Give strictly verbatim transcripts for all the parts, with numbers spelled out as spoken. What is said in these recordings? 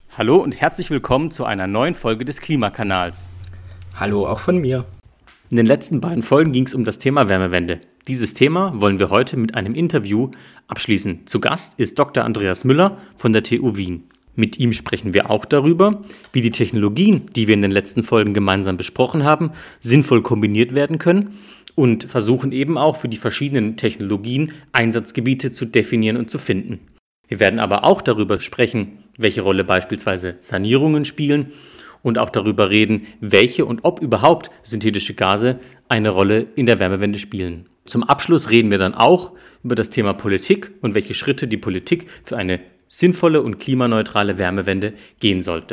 Hallo und herzlich willkommen zu einer neuen Folge des Klimakanals. Hallo auch von mir. In den letzten beiden Folgen ging es um das Thema Wärmewende. Dieses Thema wollen wir heute mit einem Interview abschließen. Zu Gast ist Doktor Andreas Müller von der T U Wien. Mit ihm sprechen wir auch darüber, wie die Technologien, die wir in den letzten Folgen gemeinsam besprochen haben, sinnvoll kombiniert werden können und versuchen eben auch für die verschiedenen Technologien Einsatzgebiete zu definieren und zu finden. Wir werden aber auch darüber sprechen, welche Rolle beispielsweise Sanierungen spielen und auch darüber reden, welche und ob überhaupt synthetische Gase eine Rolle in der Wärmewende spielen. Zum Abschluss reden wir dann auch über das Thema Politik und welche Schritte die Politik für eine sinnvolle und klimaneutrale Wärmewende gehen sollte.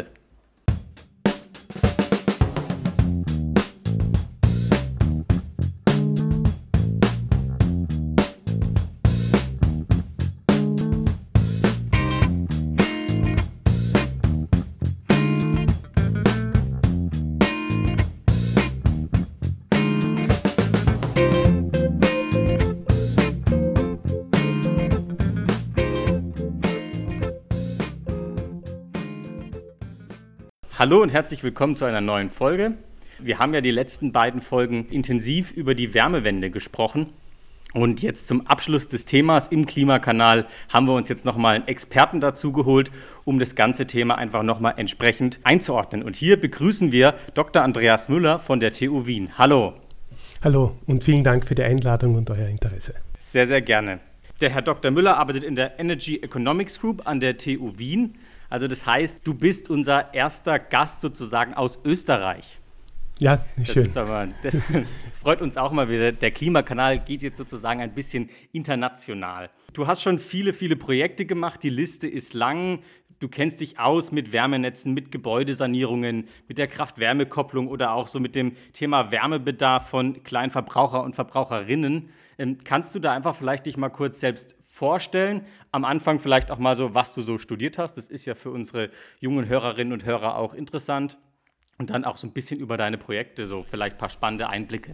Hallo und herzlich willkommen zu einer neuen Folge. Wir haben ja die letzten beiden Folgen intensiv über die Wärmewende gesprochen. Und jetzt zum Abschluss des Themas im Klimakanal haben wir uns jetzt nochmal einen Experten dazu geholt, um das ganze Thema einfach nochmal entsprechend einzuordnen. Und hier begrüßen wir Doktor Andreas Müller von der T U Wien. Hallo. Hallo und vielen Dank für die Einladung und euer Interesse. Sehr, sehr gerne. Der Herr Doktor Müller arbeitet in der Energy Economics Group an der T U Wien. Also das heißt, du bist unser erster Gast sozusagen aus Österreich. Ja, das schön. Ist aber, das freut uns auch mal wieder. Der Klimakanal geht jetzt sozusagen ein bisschen international. Du hast schon viele, viele Projekte gemacht. Die Liste ist lang. Du kennst dich aus mit Wärmenetzen, mit Gebäudesanierungen, mit der Kraft-Wärme-Kopplung oder auch so mit dem Thema Wärmebedarf von Kleinverbraucher und Verbraucherinnen. Ähm, kannst du da einfach vielleicht dich mal kurz selbst vorstellen? Am Anfang vielleicht auch mal so, was du so studiert hast. Das ist ja für unsere jungen Hörerinnen und Hörer auch interessant. Und dann auch so ein bisschen über deine Projekte, so vielleicht ein paar spannende Einblicke.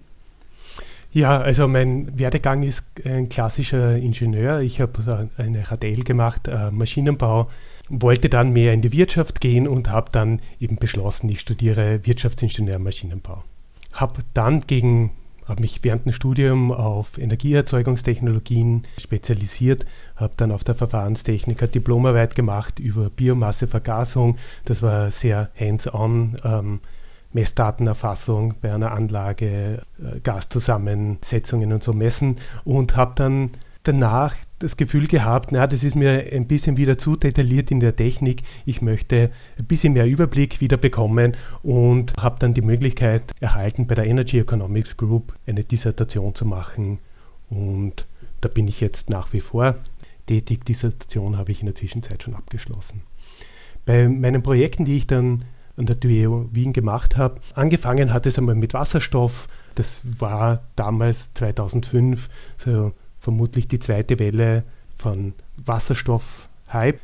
Ja, also mein Werdegang ist ein klassischer Ingenieur. Ich habe eine H T L gemacht, äh, Maschinenbau, wollte dann mehr in die Wirtschaft gehen und habe dann eben beschlossen, ich studiere Wirtschaftsingenieur Maschinenbau. Habe dann gegen habe mich während dem Studium auf Energieerzeugungstechnologien spezialisiert, habe dann auf der Verfahrenstechniker Diplomarbeit gemacht über Biomassevergasung. Das war sehr hands-on, ähm, Messdatenerfassung bei einer Anlage, äh, Gaszusammensetzungen und so messen und habe dann danach das Gefühl gehabt, na, das ist mir ein bisschen wieder zu detailliert in der Technik. Ich möchte ein bisschen mehr Überblick wieder bekommen und habe dann die Möglichkeit erhalten, bei der Energy Economics Group eine Dissertation zu machen. Und da bin ich jetzt nach wie vor tätig. Dissertation habe ich in der Zwischenzeit schon abgeschlossen. Bei meinen Projekten, die ich dann an der T U Wien gemacht habe, angefangen hat es einmal mit Wasserstoff. Das war damals zweitausendfünf so vermutlich die zweite Welle von Wasserstoff-Hype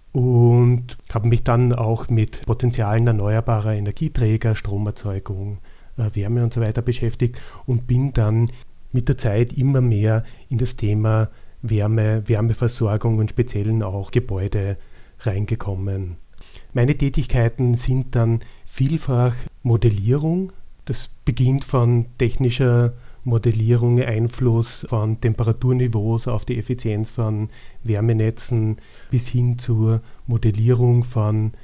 und habe mich dann auch mit Potenzialen erneuerbarer Energieträger, Stromerzeugung, äh, Wärme und so weiter beschäftigt und bin dann mit der Zeit immer mehr in das Thema Wärme, Wärmeversorgung und speziell auch Gebäude reingekommen. Meine Tätigkeiten sind dann vielfach Modellierung. Das beginnt von technischer Modellierung, Einfluss von Temperaturniveaus auf die Effizienz von Wärmenetzen bis hin zur Modellierung von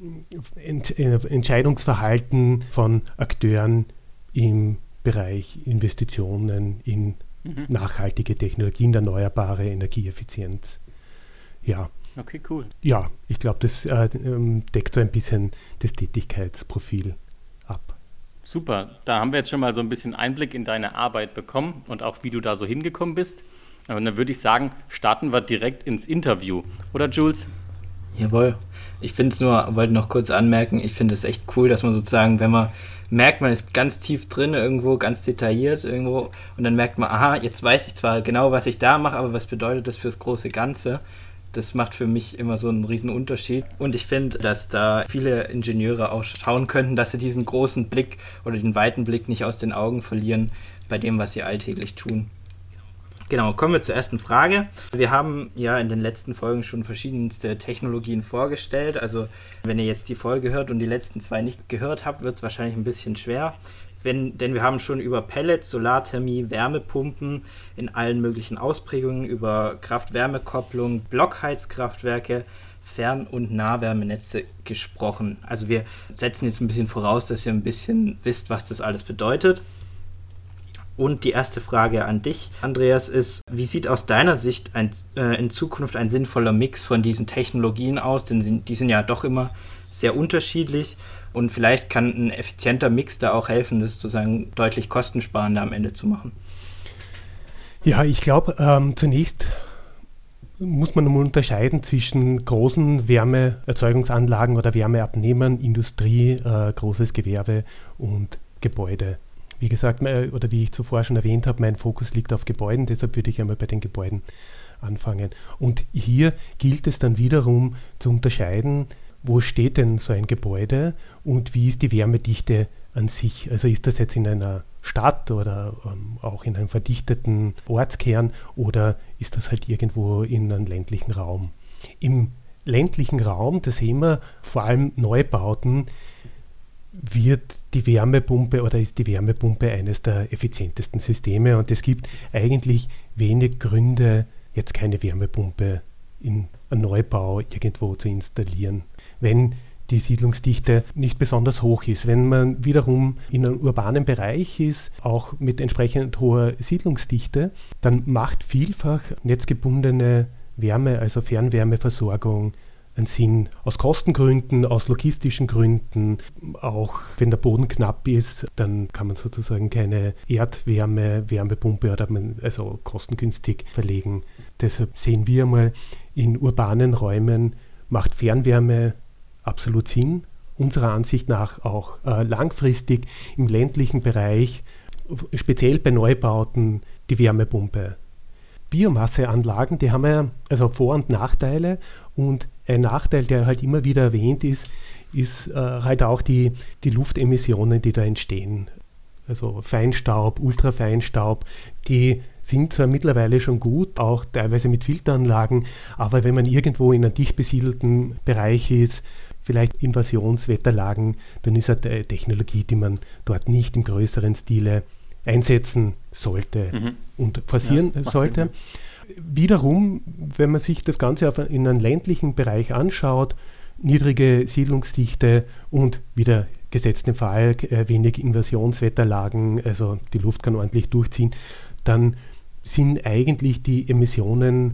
Ent- Entscheidungsverhalten von Akteuren im Bereich Investitionen in mhm. nachhaltige Technologien, erneuerbare Energieeffizienz. Ja. Okay, cool. Ja, ich glaube, das äh, deckt so ein bisschen das Tätigkeitsprofil ab. Super, da haben wir jetzt schon mal so ein bisschen Einblick in deine Arbeit bekommen und auch wie du da so hingekommen bist. Und dann würde ich sagen, starten wir direkt ins Interview. Oder Jules? Jawohl. Ich finde es nur, wollte noch kurz anmerken, ich finde es echt cool, dass man sozusagen, wenn man merkt, man ist ganz tief drin irgendwo, ganz detailliert irgendwo und dann merkt man, aha, jetzt weiß ich zwar genau, was ich da mache, aber was bedeutet das fürs große Ganze? Das macht für mich immer so einen riesen Unterschied. Und ich finde, dass da viele Ingenieure auch schauen könnten, dass sie diesen großen Blick oder den weiten Blick nicht aus den Augen verlieren bei dem, was sie alltäglich tun. Genau, kommen wir zur ersten Frage. Wir haben ja in den letzten Folgen schon verschiedenste Technologien vorgestellt. Also wenn ihr jetzt die Folge hört und die letzten zwei nicht gehört habt, wird es wahrscheinlich ein bisschen schwer. Wenn, denn wir haben schon über Pellets, Solarthermie, Wärmepumpen in allen möglichen Ausprägungen, über Kraft-Wärme-Kopplung, Blockheizkraftwerke, Fern- und Nahwärmenetze gesprochen. Also wir setzen jetzt ein bisschen voraus, dass ihr ein bisschen wisst, was das alles bedeutet. Und die erste Frage an dich, Andreas, ist, wie sieht aus deiner Sicht ein, äh, in Zukunft ein sinnvoller Mix von diesen Technologien aus? Denn die sind ja doch immer sehr unterschiedlich und vielleicht kann ein effizienter Mix da auch helfen, das sozusagen deutlich kostensparender am Ende zu machen. Ja, ich glaube, ähm, zunächst muss man mal unterscheiden zwischen großen Wärmeerzeugungsanlagen oder Wärmeabnehmern, Industrie, äh, großes Gewerbe und Gebäude. Wie gesagt, oder wie ich zuvor schon erwähnt habe, mein Fokus liegt auf Gebäuden, deshalb würde ich einmal bei den Gebäuden anfangen. Und hier gilt es dann wiederum zu unterscheiden, wo steht denn so ein Gebäude und wie ist die Wärmedichte an sich. Also ist das jetzt in einer Stadt oder ähm, auch in einem verdichteten Ortskern oder ist das halt irgendwo in einem ländlichen Raum. Im ländlichen Raum, das sehen wir vor allem Neubauten, wird die Wärmepumpe oder ist die Wärmepumpe eines der effizientesten Systeme und es gibt eigentlich wenig Gründe, jetzt keine Wärmepumpe in einem Neubau irgendwo zu installieren, wenn die Siedlungsdichte nicht besonders hoch ist. Wenn man wiederum in einem urbanen Bereich ist, auch mit entsprechend hoher Siedlungsdichte, dann macht vielfach netzgebundene Wärme, also Fernwärmeversorgung, einen Sinn aus Kostengründen, aus logistischen Gründen. Auch wenn der Boden knapp ist, dann kann man sozusagen keine Erdwärme, Wärmepumpe oder man, also kostengünstig verlegen. Deshalb sehen wir mal, in urbanen Räumen macht Fernwärme absolut Sinn. Unserer Ansicht nach auch äh, langfristig im ländlichen Bereich, speziell bei Neubauten, die Wärmepumpe. Biomasseanlagen, die haben ja also Vor- und Nachteile und ein Nachteil, der halt immer wieder erwähnt ist, ist äh, halt auch die, die Luftemissionen, die da entstehen. Also Feinstaub, Ultrafeinstaub, die sind zwar mittlerweile schon gut, auch teilweise mit Filteranlagen, aber wenn man irgendwo in einem dicht besiedelten Bereich ist, vielleicht Invasionswetterlagen, dann ist eine Technologie, die man dort nicht im größeren Stile einsetzen sollte mhm. und forcieren ja, sollte. Sinn. Wiederum, wenn man sich das Ganze auf, in einem ländlichen Bereich anschaut, niedrige Siedlungsdichte und wieder gesetzt im Fall äh, wenig Invasionswetterlagen, also die Luft kann ordentlich durchziehen, dann sind eigentlich die Emissionen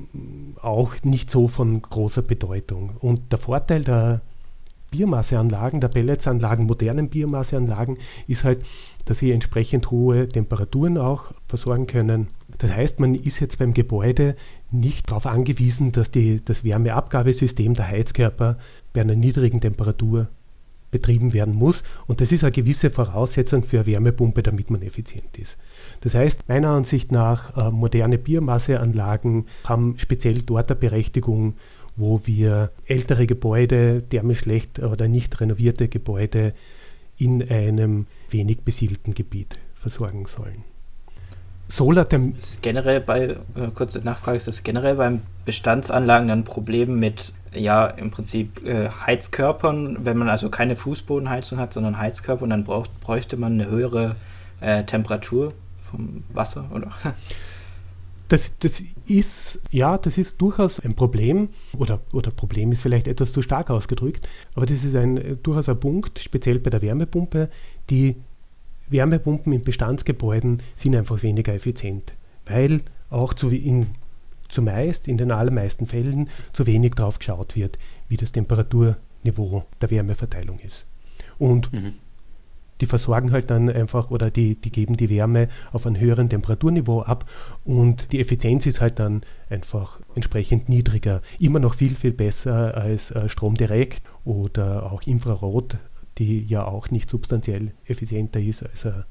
auch nicht so von großer Bedeutung. Und der Vorteil der Biomasseanlagen, der Pelletsanlagen, modernen Biomasseanlagen ist halt, dass sie entsprechend hohe Temperaturen auch versorgen können. Das heißt, man ist jetzt beim Gebäude nicht darauf angewiesen, dass die, das Wärmeabgabesystem, der Heizkörper, bei einer niedrigen Temperatur betrieben werden muss. Und das ist eine gewisse Voraussetzung für eine Wärmepumpe, damit man effizient ist. Das heißt, meiner Ansicht nach, äh, moderne Biomasseanlagen haben speziell dort eine Berechtigung, wo wir ältere Gebäude, thermisch schlecht oder nicht renovierte Gebäude in einem wenig besiedelten Gebiet versorgen sollen. Solarthermie. Ist es generell bei, äh, kurze Nachfrage, ist das generell beim Bestandsanlagen dann ein Problem mit, ja, im Prinzip äh, Heizkörpern, wenn man also keine Fußbodenheizung hat, sondern Heizkörper und dann braucht, bräuchte man eine höhere äh, Temperatur vom Wasser, oder? Das, das ist, ja, das ist durchaus ein Problem, oder, oder Problem ist vielleicht etwas zu stark ausgedrückt, aber das ist ein, durchaus ein Punkt, speziell bei der Wärmepumpe. Die Wärmepumpen in Bestandsgebäuden sind einfach weniger effizient, weil auch zu, in, zumeist, in den allermeisten Fällen, zu wenig drauf geschaut wird, wie das Temperaturniveau der Wärmeverteilung ist. Und mhm. die versorgen halt dann einfach oder die, die geben die Wärme auf einem höheren Temperaturniveau ab und die Effizienz ist halt dann einfach entsprechend niedriger. Immer noch viel, viel besser als äh, Strom direkt oder auch Infrarot, die ja auch nicht substanziell effizienter ist als ein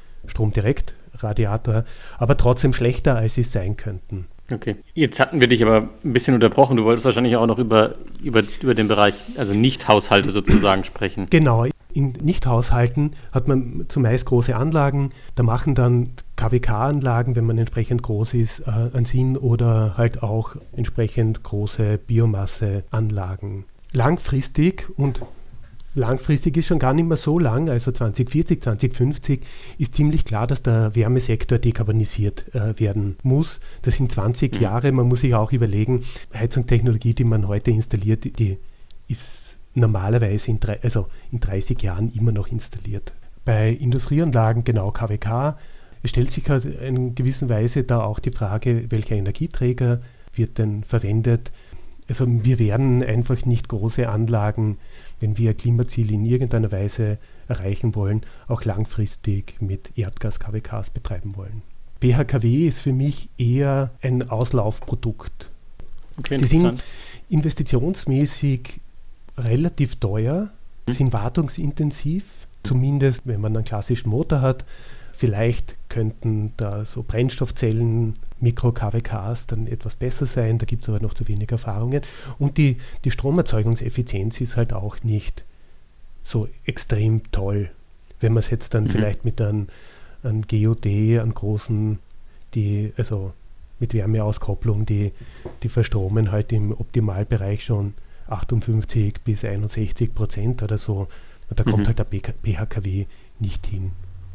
Stromdirekt-Radiator, aber trotzdem schlechter, als sie sein könnten. Okay, jetzt hatten wir dich aber ein bisschen unterbrochen. Du wolltest wahrscheinlich auch noch über, über, über den Bereich, also Nichthaushalte sozusagen sprechen. Genau. In Nichthaushalten hat man zumeist große Anlagen, da machen dann K W K-Anlagen, wenn man entsprechend groß ist, äh, einen Sinn oder halt auch entsprechend große Biomasseanlagen. Langfristig und Langfristig ist schon gar nicht mehr so lang, also zwanzig vierzig, zwanzig fünfzig ist ziemlich klar, dass der Wärmesektor dekarbonisiert äh, werden muss. Das sind zwanzig mhm. Jahre, man muss sich auch überlegen, Heizungstechnologie, die man heute installiert, die ist normalerweise in, drei, also in dreißig Jahren immer noch installiert. Bei Industrieanlagen, genau K W K, es stellt sich halt in gewisser Weise da auch die Frage, welcher Energieträger wird denn verwendet. Also wir werden einfach nicht große Anlagen, wenn wir Klimaziele in irgendeiner Weise erreichen wollen, auch langfristig mit Erdgas-K W Ks betreiben wollen. B H K W ist für mich eher ein Auslaufprodukt. Okay, die sind investitionsmäßig relativ teuer, hm. sind wartungsintensiv, zumindest wenn man einen klassischen Motor hat. Vielleicht könnten da so Brennstoffzellen, Mikro-K W Ks dann etwas besser sein, da gibt es aber noch zu wenig Erfahrungen. Und die, die Stromerzeugungseffizienz ist halt auch nicht so extrem toll. Wenn man es jetzt dann mhm. vielleicht mit einem, einem G O D, einem großen, die, also mit Wärmeauskopplung, die, die verstromen halt im Optimalbereich schon achtundfünfzig bis einundsechzig Prozent oder so. Und da kommt mhm. halt der B H K W nicht hin.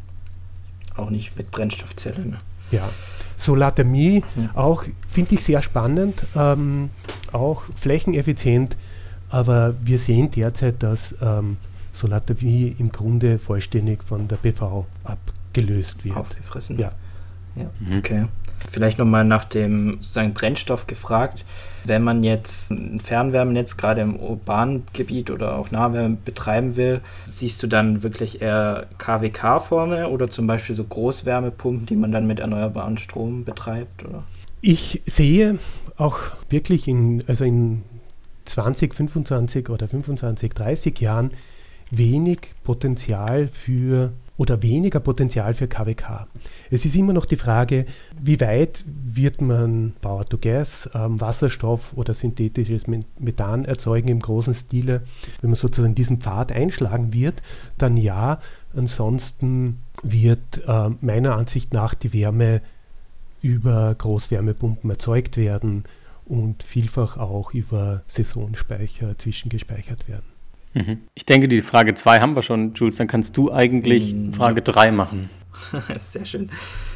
Auch nicht mit Brennstoffzellen. Ja, Solarthermie ja. auch, finde ich sehr spannend, ähm, auch flächeneffizient, aber wir sehen derzeit, dass ähm, Solarthermie im Grunde vollständig von der P V abgelöst wird. Aufgefressen? Ja. ja. Mhm. Okay. Vielleicht nochmal nach dem sozusagen Brennstoff gefragt. Wenn man jetzt ein Fernwärmenetz gerade im urbanen Gebiet oder auch Nahwärme betreiben will, siehst du dann wirklich eher K W K vorne oder zum Beispiel so Großwärmepumpen, die man dann mit erneuerbaren Strom betreibt? Oder? Ich sehe auch wirklich in, also in zwanzig, fünfundzwanzig oder fünfundzwanzig, dreißig Jahren wenig Potenzial für oder weniger Potenzial für K W K. Es ist immer noch die Frage, wie weit wird man Power-to-Gas, ähm, Wasserstoff oder synthetisches Methan erzeugen im großen Stile. Wenn man sozusagen diesen Pfad einschlagen wird, dann ja. Ansonsten wird äh, meiner Ansicht nach die Wärme über Großwärmepumpen erzeugt werden und vielfach auch über Saisonspeicher zwischengespeichert werden. Ich denke, die Frage zwei haben wir schon, Jules. Dann kannst du eigentlich mm, Frage drei machen. Sehr schön.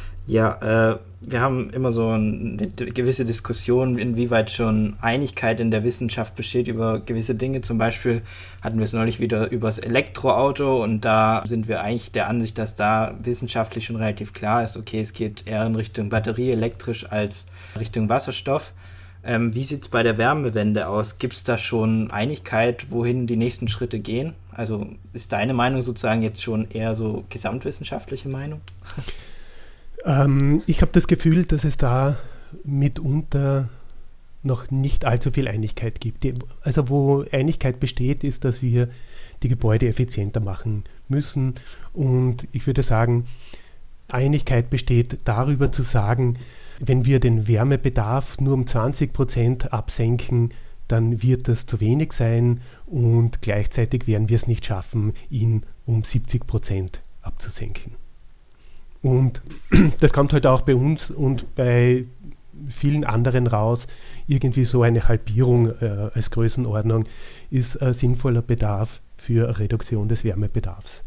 Ja, äh, wir haben immer so eine gewisse Diskussion, inwieweit schon Einigkeit in der Wissenschaft besteht über gewisse Dinge. Zum Beispiel hatten wir es neulich wieder über das Elektroauto und da sind wir eigentlich der Ansicht, dass da wissenschaftlich schon relativ klar ist, okay, es geht eher in Richtung Batterie elektrisch als Richtung Wasserstoff. Ähm, wie sieht es bei der Wärmewende aus? Gibt es da schon Einigkeit, wohin die nächsten Schritte gehen? Also ist deine Meinung sozusagen jetzt schon eher so gesamtwissenschaftliche Meinung? Ähm, ich habe das Gefühl, dass es da mitunter noch nicht allzu viel Einigkeit gibt. Die, also wo Einigkeit besteht, ist, dass wir die Gebäude effizienter machen müssen. Und ich würde sagen, Einigkeit besteht darüber zu sagen, wenn wir den Wärmebedarf nur um zwanzig Prozent absenken, dann wird das zu wenig sein und gleichzeitig werden wir es nicht schaffen, ihn um siebzig Prozent abzusenken. Und das kommt halt auch bei uns und bei vielen anderen raus. Irgendwie so eine Halbierung äh, als Größenordnung ist ein sinnvoller Bedarf für eine Reduktion des Wärmebedarfs.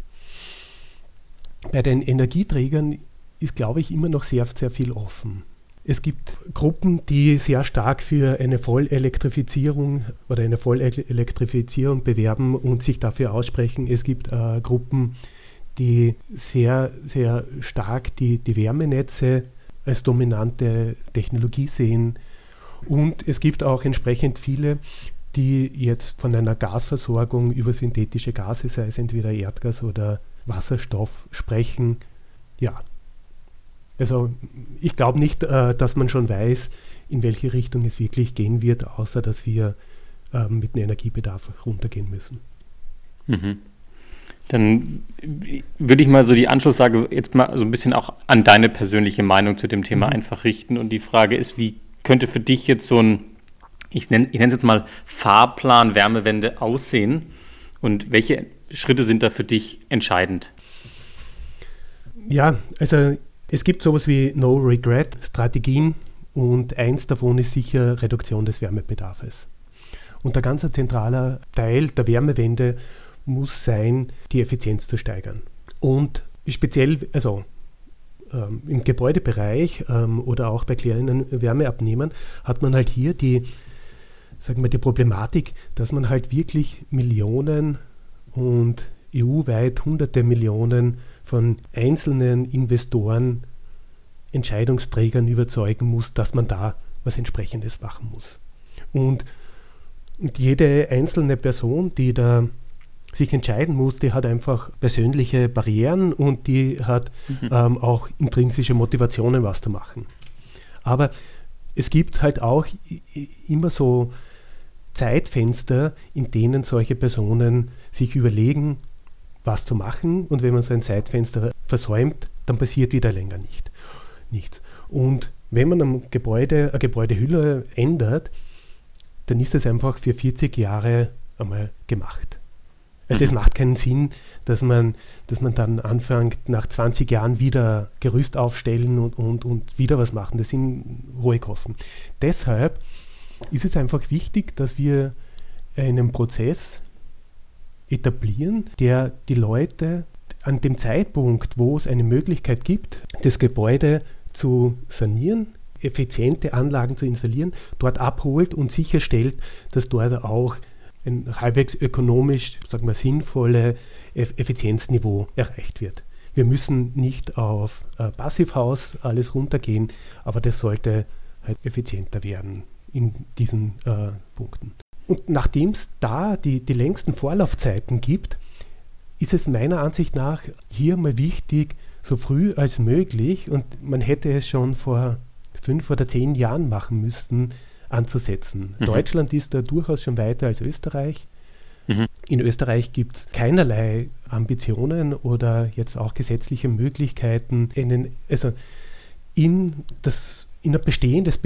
Bei den Energieträgern ist, glaube ich, immer noch sehr, sehr viel offen. Es gibt Gruppen, die sehr stark für eine Vollelektrifizierung oder eine Vollelektrifizierung bewerben und sich dafür aussprechen. Es gibt äh, Gruppen, die sehr, sehr stark die, die Wärmenetze als dominante Technologie sehen. Und es gibt auch entsprechend viele, die jetzt von einer Gasversorgung über synthetische Gase, sei es entweder Erdgas oder Wasserstoff, sprechen. Ja. Also ich glaube nicht, äh, dass man schon weiß, in welche Richtung es wirklich gehen wird, außer dass wir äh, mit dem Energiebedarf runtergehen müssen. Mhm. Dann würde ich mal so die Anschlussfrage jetzt mal so ein bisschen auch an deine persönliche Meinung zu dem Thema mhm. einfach richten. Und die Frage ist, wie könnte für dich jetzt so ein, ich nenne ich nenne es jetzt mal Fahrplan Wärmewende aussehen und welche Schritte sind da für dich entscheidend? Ja, also Es gibt sowas wie No-Regret-Strategien und eins davon ist sicher Reduktion des Wärmebedarfs. Und ein ganz zentraler Teil der Wärmewende muss sein, die Effizienz zu steigern. Und speziell, also ähm, im Gebäudebereich ähm, oder auch bei kleinen Wärmeabnehmern hat man halt hier die, sagen wir, die Problematik, dass man halt wirklich Millionen und E U-weit hunderte Millionen von einzelnen Investoren, Entscheidungsträgern überzeugen muss, dass man da was Entsprechendes machen muss. Und, und jede einzelne Person, die da sich entscheiden muss, die hat einfach persönliche Barrieren und die hat mhm. ähm, auch intrinsische Motivationen, was zu machen. Aber es gibt halt auch i- immer so Zeitfenster, in denen solche Personen sich überlegen, was zu machen, und wenn man so ein Zeitfenster versäumt, dann passiert wieder länger nicht, nichts. Und wenn man am Gebäude, eine Gebäudehülle ändert, dann ist das einfach für vierzig Jahre einmal gemacht. Also mhm. es macht keinen Sinn, dass man, dass man dann anfängt, nach zwanzig Jahren wieder Gerüst aufstellen und, und, und wieder was machen. Das sind hohe Kosten. Deshalb ist es einfach wichtig, dass wir einen Prozess etablieren, der die Leute an dem Zeitpunkt, wo es eine Möglichkeit gibt, das Gebäude zu sanieren, effiziente Anlagen zu installieren, dort abholt und sicherstellt, dass dort auch ein halbwegs ökonomisch, sagen wir, sinnvolle Effizienzniveau erreicht wird. Wir müssen nicht auf äh, Passivhaus alles runtergehen, aber das sollte halt effizienter werden in diesen äh, Punkten. Und nachdem es da die, die längsten Vorlaufzeiten gibt, ist es meiner Ansicht nach hier mal wichtig, so früh als möglich, und man hätte es schon vor fünf oder zehn Jahren machen müssen, anzusetzen. Mhm. Deutschland ist da durchaus schon weiter als Österreich. Mhm. In Österreich gibt es keinerlei Ambitionen oder jetzt auch gesetzliche Möglichkeiten, einen, also in, das, in ein bestehendes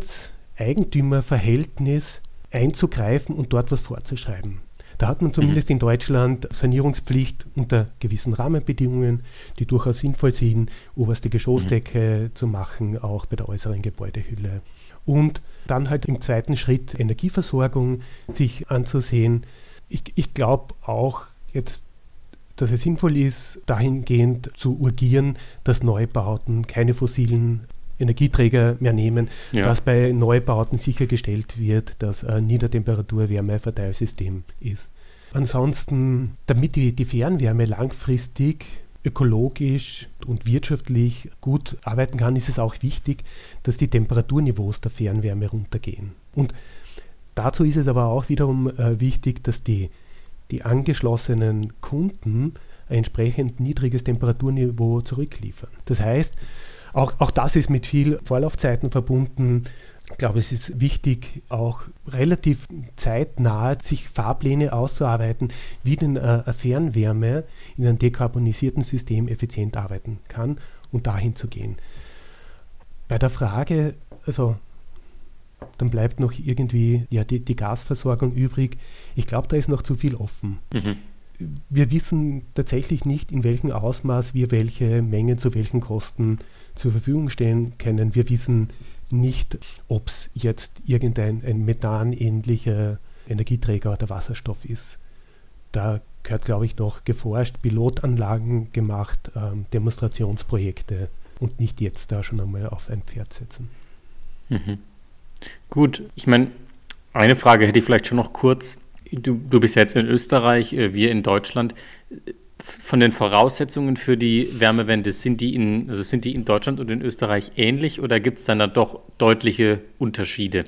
Bestandseigentümerverhältnis einzugreifen und dort was vorzuschreiben. Da hat man zumindest mhm. in Deutschland Sanierungspflicht unter gewissen Rahmenbedingungen, die durchaus sinnvoll sind, oberste Geschossdecke mhm. zu machen, auch bei der äußeren Gebäudehülle. Und dann halt im zweiten Schritt Energieversorgung sich anzusehen. Ich, ich glaube auch jetzt, dass es sinnvoll ist, dahingehend zu urgieren, dass Neubauten keine fossilen Energieträger mehr nehmen, ja. dass bei Neubauten sichergestellt wird, dass ein Niedertemperatur-Wärmeverteilsystem ist. Ansonsten, damit die, die Fernwärme langfristig ökologisch und wirtschaftlich gut arbeiten kann, ist es auch wichtig, dass die Temperaturniveaus der Fernwärme runtergehen. Und dazu ist es aber auch wiederum äh, wichtig, dass die, die angeschlossenen Kunden ein entsprechend niedriges Temperaturniveau zurückliefern. Das heißt, Auch, auch das ist mit viel Vorlaufzeiten verbunden. Ich glaube, es ist wichtig, auch relativ zeitnah sich Fahrpläne auszuarbeiten, wie denn äh, eine Fernwärme in einem dekarbonisierten System effizient arbeiten kann und dahin zu gehen. Bei der Frage, also dann bleibt noch irgendwie ja, die, die Gasversorgung übrig. Ich glaube, da ist noch zu viel offen. Mhm. Wir wissen tatsächlich nicht, in welchem Ausmaß wir welche Mengen zu welchen Kosten zur Verfügung stellen können. Wir wissen nicht, ob es jetzt irgendein ein methanähnlicher Energieträger oder Wasserstoff ist. Da gehört, glaube ich, noch geforscht, Pilotanlagen gemacht, ähm, Demonstrationsprojekte und nicht jetzt da schon einmal auf ein Pferd setzen. Mhm. Gut, ich meine, eine Frage hätte ich vielleicht schon noch kurz. Du, du bist ja jetzt in Österreich, wir in Deutschland. Von den Voraussetzungen für die Wärmewende, sind die in, also sind die in Deutschland und in Österreich ähnlich oder gibt es dann da doch deutliche Unterschiede?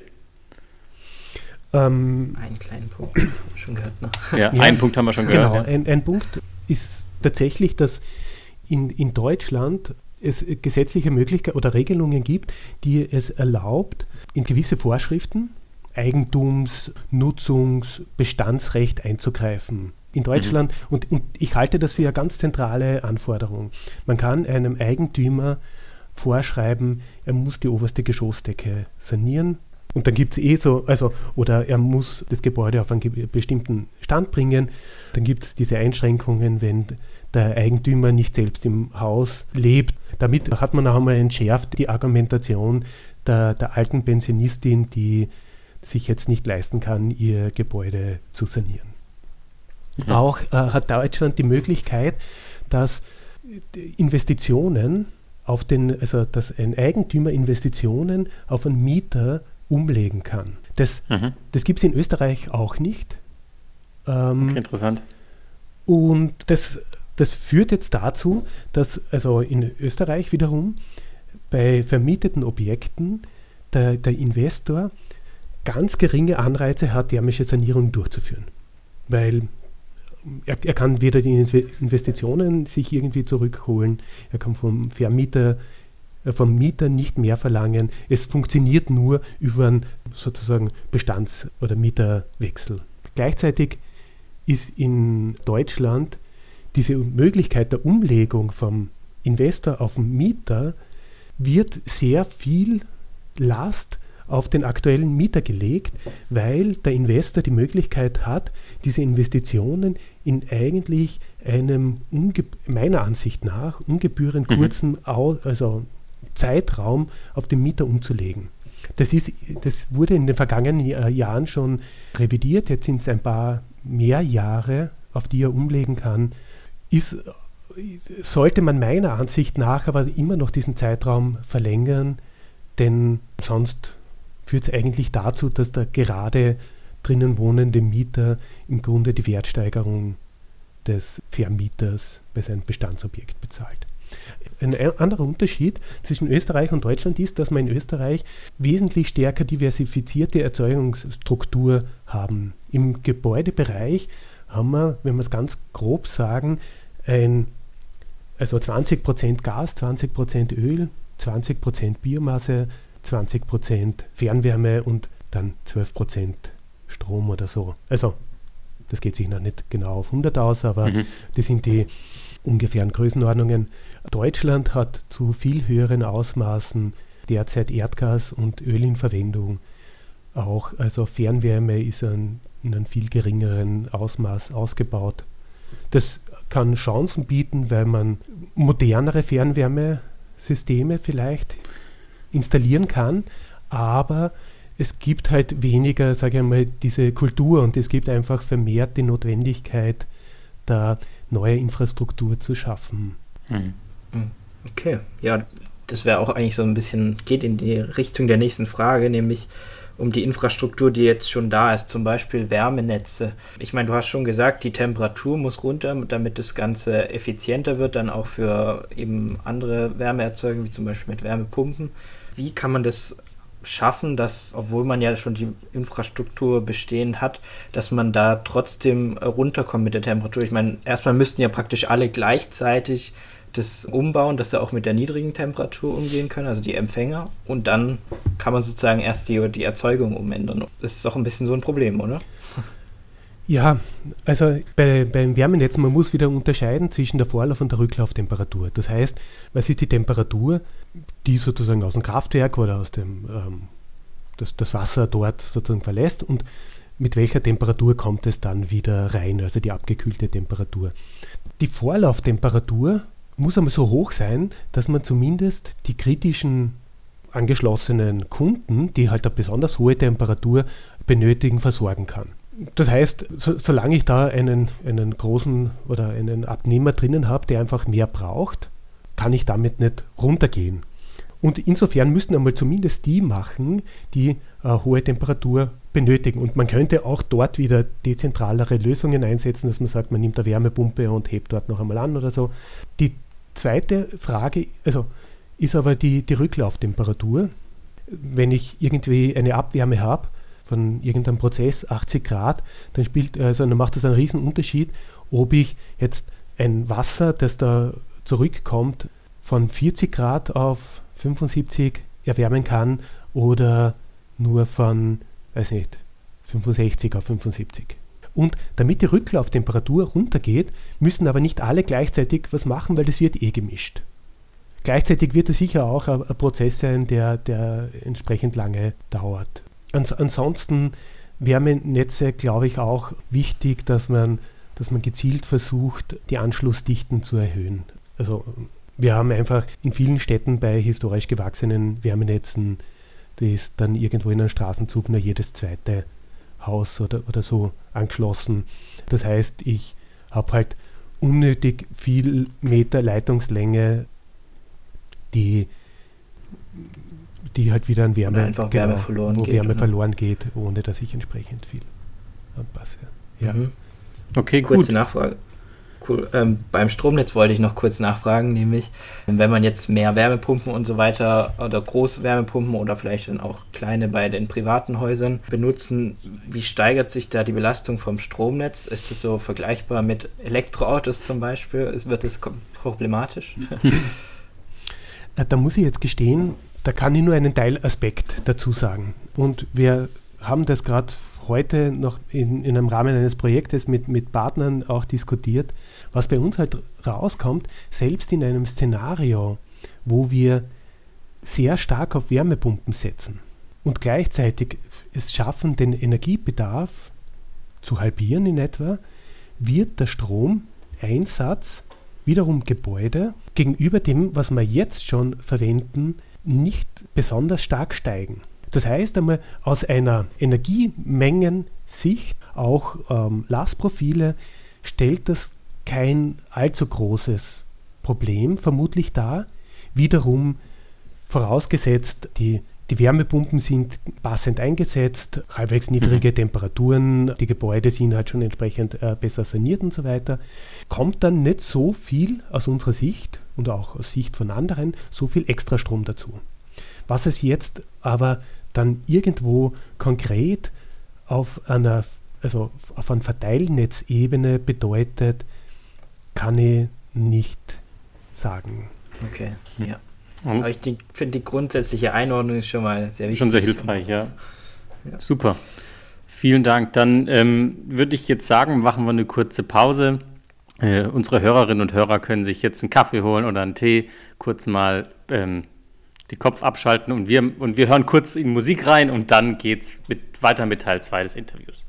Ähm, einen kleinen Punkt haben wir schon gehört. Ne? Ja, ja, einen Punkt haben wir schon gehört. Genau, ja. ein, ein Punkt ist tatsächlich, dass in, in Deutschland es gesetzliche Möglichkeiten oder Regelungen gibt, die es erlaubt, in gewisse Vorschriften Eigentums-, Nutzungs-, Bestandsrecht einzugreifen. In Deutschland, mhm. und, und ich halte das für eine ganz zentrale Anforderung. Man kann einem Eigentümer vorschreiben, er muss die oberste Geschossdecke sanieren. Und dann gibt es eh so, also, oder er muss das Gebäude auf einen bestimmten Stand bringen. Dann gibt es diese Einschränkungen, wenn der Eigentümer nicht selbst im Haus lebt, Damit hat man auch einmal entschärft die Argumentation der, der alten Pensionistin, die sich jetzt nicht leisten kann, ihr Gebäude zu sanieren. Mhm. Auch äh, hat Deutschland die Möglichkeit, dass Investitionen auf den, also dass ein Eigentümer Investitionen auf einen Mieter umlegen kann. Das, mhm. das gibt es in Österreich auch nicht. Ähm, okay, interessant. Und das, das führt jetzt dazu, dass also in Österreich wiederum bei vermieteten Objekten der, der Investor ganz geringe Anreize hat, thermische Sanierung durchzuführen. Weil er, er kann weder die Investitionen sich irgendwie zurückholen, er kann vom Vermieter, äh, vom Mieter nicht mehr verlangen. Es funktioniert nur über einen sozusagen Bestands- oder Mieterwechsel. Gleichzeitig ist in Deutschland diese Möglichkeit der Umlegung vom Investor auf den Mieter, wird sehr viel Last auf den aktuellen Mieter gelegt, weil der Investor die Möglichkeit hat, diese Investitionen in eigentlich einem, unge- meiner Ansicht nach, ungebührend kurzen mhm. Au- also Zeitraum auf den Mieter umzulegen. Das, ist, das wurde in den vergangenen Jahr, Jahren schon revidiert, jetzt sind es ein paar mehr Jahre, auf die er umlegen kann. Ist, sollte man meiner Ansicht nach aber immer noch diesen Zeitraum verlängern, denn sonst führt es eigentlich dazu, dass der gerade drinnen wohnende Mieter im Grunde die Wertsteigerung des Vermieters bei seinem Bestandsobjekt bezahlt. Ein anderer Unterschied zwischen Österreich und Deutschland ist, dass wir in Österreich wesentlich stärker diversifizierte Erzeugungsstruktur haben. Im Gebäudebereich haben wir, wenn wir es ganz grob sagen, ein, also zwanzig Prozent Gas, zwanzig Prozent Öl, zwanzig Prozent Biomasse, zwanzig Prozent Fernwärme und dann zwölf Prozent Strom oder so. Also das geht sich noch nicht genau auf hundert aus, aber mhm. das sind die ungefähren Größenordnungen. Deutschland hat zu viel höheren Ausmaßen derzeit Erdgas und Öl in Verwendung. Auch also Fernwärme ist ein, in einem viel geringeren Ausmaß ausgebaut. Das kann Chancen bieten, weil man modernere Fernwärmesysteme vielleicht installieren kann, aber es gibt halt weniger, sage ich mal, diese Kultur und es gibt einfach vermehrt die Notwendigkeit, da neue Infrastruktur zu schaffen. Mhm. Okay, ja, das wäre auch eigentlich so ein bisschen, geht in die Richtung der nächsten Frage, nämlich um die Infrastruktur, die jetzt schon da ist, zum Beispiel Wärmenetze. Ich meine, du hast schon gesagt, die Temperatur muss runter, damit das Ganze effizienter wird, dann auch für eben andere Wärmeerzeugung, wie zum Beispiel mit Wärmepumpen. Wie kann man das schaffen, dass, obwohl man ja schon die Infrastruktur bestehend hat, dass man da trotzdem runterkommt mit der Temperatur? Ich meine, erstmal müssten ja praktisch alle gleichzeitig das umbauen, dass sie auch mit der niedrigen Temperatur umgehen können, also die Empfänger, und dann kann man sozusagen erst die, die Erzeugung umändern. Das ist doch ein bisschen so ein Problem, oder? Ja, also bei, beim Wärmenetz, man muss wieder unterscheiden zwischen der Vorlauf- und der Rücklauftemperatur. Das heißt, was ist die Temperatur, die sozusagen aus dem Kraftwerk oder aus dem ähm, das, das Wasser dort sozusagen verlässt, und mit welcher Temperatur kommt es dann wieder rein, also die abgekühlte Temperatur. Die Vorlauftemperatur muss einmal so hoch sein, dass man zumindest die kritischen angeschlossenen Kunden, die halt eine besonders hohe Temperatur benötigen, versorgen kann. Das heißt, so, solange ich da einen, einen großen oder einen Abnehmer drinnen habe, der einfach mehr braucht, kann ich damit nicht runtergehen. Und insofern müssen einmal zumindest die machen, die äh, hohe Temperatur benötigen. Und man könnte auch dort wieder dezentralere Lösungen einsetzen, dass man sagt, man nimmt eine Wärmepumpe und hebt dort noch einmal an oder so. Die zweite Frage also ist aber die, die Rücklauftemperatur. Wenn ich irgendwie eine Abwärme habe von irgendeinem Prozess, achtzig Grad, dann, spielt, also dann macht das einen riesen Unterschied, ob ich jetzt ein Wasser, das da zurückkommt, von vierzig Grad auf fünfundsiebzig erwärmen kann oder nur von, weiß nicht, fünfundsechzig auf fünfundsiebzig. Und damit die Rücklauftemperatur runtergeht, müssen aber nicht alle gleichzeitig was machen, weil das wird eh gemischt. Gleichzeitig wird es sicher auch ein, ein Prozess sein, der, der entsprechend lange dauert. Ans, ansonsten Wärmenetze, glaube ich, auch wichtig, dass man, dass man gezielt versucht, die Anschlussdichten zu erhöhen. Also Wir haben einfach in vielen Städten bei historisch gewachsenen Wärmenetzen, da ist dann irgendwo in einem Straßenzug nur jedes zweite Haus oder, oder so angeschlossen. Das heißt, ich habe halt unnötig viel Meter Leitungslänge, die, die halt wieder an Wärme, einfach Wärme genau, verloren wo geht, Wärme oder? verloren geht, ohne dass ich entsprechend viel anpasse. Ja. Mhm. Okay, Kurze gut. Nachfrage. Cool. Ähm, beim Stromnetz wollte ich noch kurz nachfragen, nämlich, wenn man jetzt mehr Wärmepumpen und so weiter oder große Wärmepumpen oder vielleicht dann auch kleine bei den privaten Häusern benutzen, wie steigert sich da die Belastung vom Stromnetz? Ist das so vergleichbar mit Elektroautos zum Beispiel? Ist, wird das problematisch? Da muss ich jetzt gestehen, da kann ich nur einen Teilaspekt dazu sagen. Und wir haben das gerade heute noch in, in einem Rahmen eines Projektes mit, mit Partnern auch diskutiert, was bei uns halt rauskommt, selbst in einem Szenario, wo wir sehr stark auf Wärmepumpen setzen und gleichzeitig es schaffen, den Energiebedarf zu halbieren in etwa, wird der Stromeinsatz wiederum Gebäude gegenüber dem, was wir jetzt schon verwenden, nicht besonders stark steigen. Das heißt einmal, aus einer Energiemengensicht, auch ähm, Lastprofile, stellt das kein allzu großes Problem vermutlich dar. Wiederum vorausgesetzt, die, die Wärmepumpen sind passend eingesetzt, halbwegs niedrige mhm. Temperaturen, die Gebäude sind halt schon entsprechend äh, besser saniert und so weiter, kommt dann nicht so viel aus unserer Sicht und auch aus Sicht von anderen, so viel Extrastrom dazu. Was es jetzt aber dann irgendwo konkret auf einer, also auf einer Verteilnetzebene bedeutet, kann ich nicht sagen. Okay, ja. Aber ich finde, die grundsätzliche Einordnung ist schon mal sehr wichtig. Schon sehr hilfreich, ja. ja. Super. Vielen Dank. Dann ähm, würde ich jetzt sagen, machen wir eine kurze Pause. Äh, unsere Hörerinnen und Hörer können sich jetzt einen Kaffee holen oder einen Tee, kurz mal ähm, den Kopf abschalten und wir, und wir hören kurz in Musik rein und dann geht's mit, weiter mit Teil zwei des Interviews.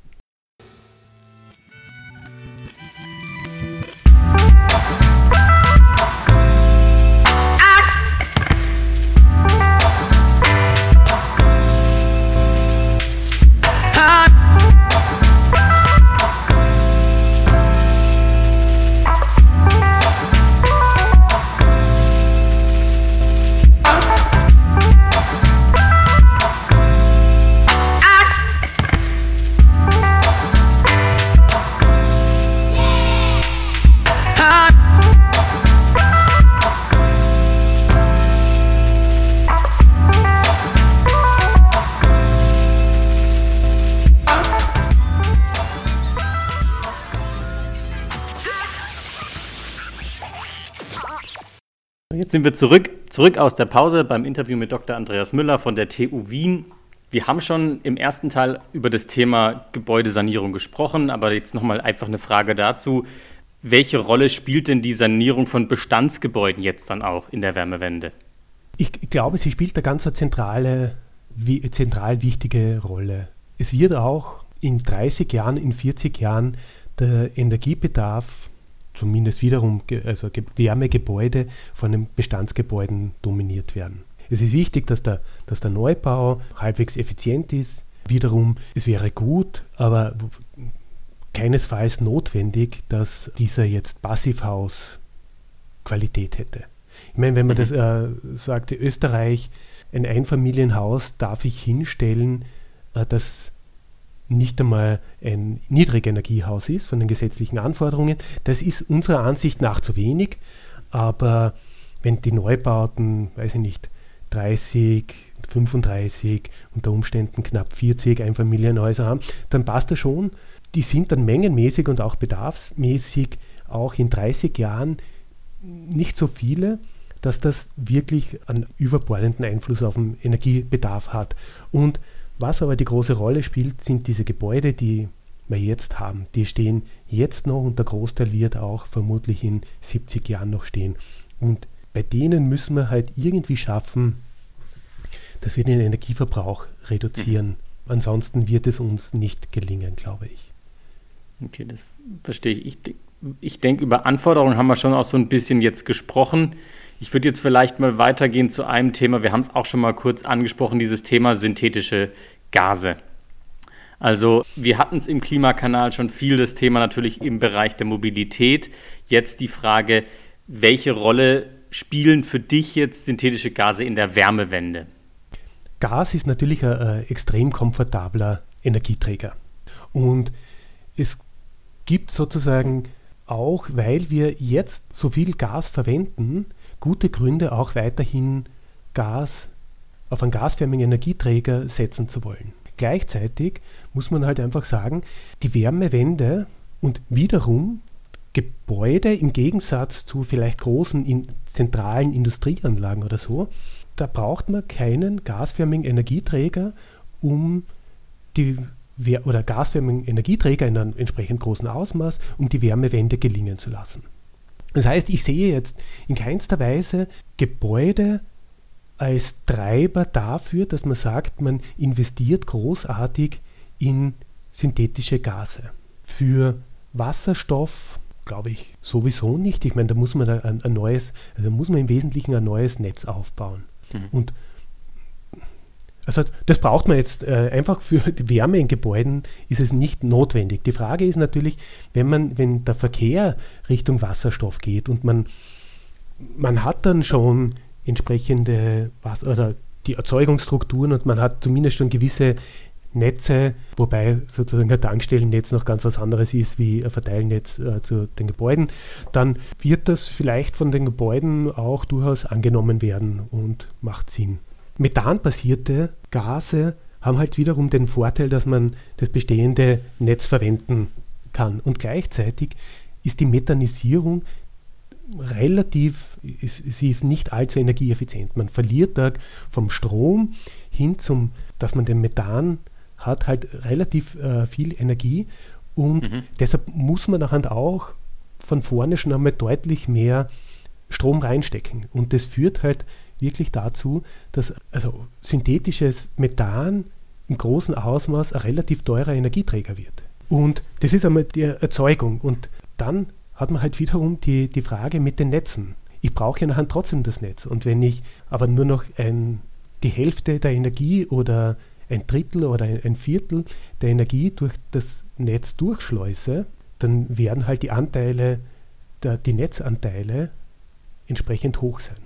Jetzt sind wir zurück, zurück aus der Pause beim Interview mit Doktor Andreas Müller von der T U Wien. Wir haben schon im ersten Teil über das Thema Gebäudesanierung gesprochen, aber jetzt nochmal einfach eine Frage dazu. Welche Rolle spielt denn die Sanierung von Bestandsgebäuden jetzt dann auch in der Wärmewende? Ich glaube, sie spielt eine ganz zentrale, wie, zentral wichtige Rolle. Es wird auch in dreißig Jahren, in vierzig Jahren der Energiebedarf, zumindest wiederum also Wärmegebäude, von den Bestandsgebäuden dominiert werden. Es ist wichtig, dass der, dass der Neubau halbwegs effizient ist. Wiederum, es wäre gut, aber keinesfalls notwendig, dass dieser jetzt Passivhaus Qualität hätte. Ich meine, wenn man mhm. das äh, sagt, Österreich, ein Einfamilienhaus darf ich hinstellen, äh, das nicht einmal ein Niedrigenergiehaus ist von den gesetzlichen Anforderungen. Das ist unserer Ansicht nach zu wenig, aber wenn die Neubauten, weiß ich nicht, dreißig, fünfunddreißig, unter Umständen knapp vierzig Einfamilienhäuser haben, dann passt das schon. Die sind dann mengenmäßig und auch bedarfsmäßig auch in dreißig Jahren nicht so viele, dass das wirklich einen überbordenden Einfluss auf den Energiebedarf hat. Und was aber die große Rolle spielt, sind diese Gebäude, die wir jetzt haben. Die stehen jetzt noch und der Großteil wird auch vermutlich in siebzig Jahren noch stehen. Und bei denen müssen wir halt irgendwie schaffen, dass wir den Energieverbrauch reduzieren. Mhm. Ansonsten wird es uns nicht gelingen, glaube ich. Okay, das verstehe ich. Ich, ich denke, über Anforderungen haben wir schon auch so ein bisschen jetzt gesprochen. Ich würde jetzt vielleicht mal weitergehen zu einem Thema. Wir haben es auch schon mal kurz angesprochen, dieses Thema synthetische Gase. Also wir hatten es im Klimakanal schon viel, das Thema natürlich im Bereich der Mobilität. Jetzt die Frage, welche Rolle spielen für dich jetzt synthetische Gase in der Wärmewende? Gas ist natürlich ein, ein extrem komfortabler Energieträger. Und es gibt sozusagen auch, weil wir jetzt so viel Gas verwenden, gute Gründe auch weiterhin Gas auf einen gasförmigen Energieträger setzen zu wollen. Gleichzeitig muss man halt einfach sagen, die Wärmewende und wiederum Gebäude im Gegensatz zu vielleicht großen in, zentralen Industrieanlagen oder so, da braucht man keinen gasförmigen Energieträger, um die oder gasförmigen Energieträger in einem entsprechend großen Ausmaß, um die Wärmewende gelingen zu lassen. Das heißt, ich sehe jetzt in keinster Weise Gebäude als Treiber dafür, dass man sagt, man investiert großartig in synthetische Gase. Für Wasserstoff glaube ich sowieso nicht. Ich meine, da muss man ein, ein neues, also muss man im Wesentlichen ein neues Netz aufbauen. Mhm. Und also das braucht man jetzt äh, einfach für die Wärme in Gebäuden ist es nicht notwendig. Die Frage ist natürlich, wenn man, wenn der Verkehr Richtung Wasserstoff geht und man, man hat dann schon entsprechende Was- oder die Erzeugungsstrukturen und man hat zumindest schon gewisse Netze, wobei sozusagen ein Tankstellennetz noch ganz was anderes ist wie ein Verteilnetz äh, zu den Gebäuden, dann wird das vielleicht von den Gebäuden auch durchaus angenommen werden und macht Sinn. Methanbasierte Gase haben halt wiederum den Vorteil, dass man das bestehende Netz verwenden kann. Und gleichzeitig ist die Methanisierung relativ, ist, sie ist nicht allzu energieeffizient. Man verliert da vom Strom hin zum, dass man den Methan hat, halt relativ äh, viel Energie. Und mhm. deshalb muss man nachher auch von vorne schon einmal deutlich mehr Strom reinstecken. Und das führt halt wirklich dazu, dass also synthetisches Methan im großen Ausmaß ein relativ teurer Energieträger wird. Und das ist einmal die Erzeugung. Und dann hat man halt wiederum die, die Frage mit den Netzen. Ich brauche ja nachher trotzdem das Netz. Und wenn ich aber nur noch ein, die Hälfte der Energie oder ein Drittel oder ein, ein Viertel der Energie durch das Netz durchschleuse, dann werden halt die Anteile, der, die Netzanteile entsprechend hoch sein.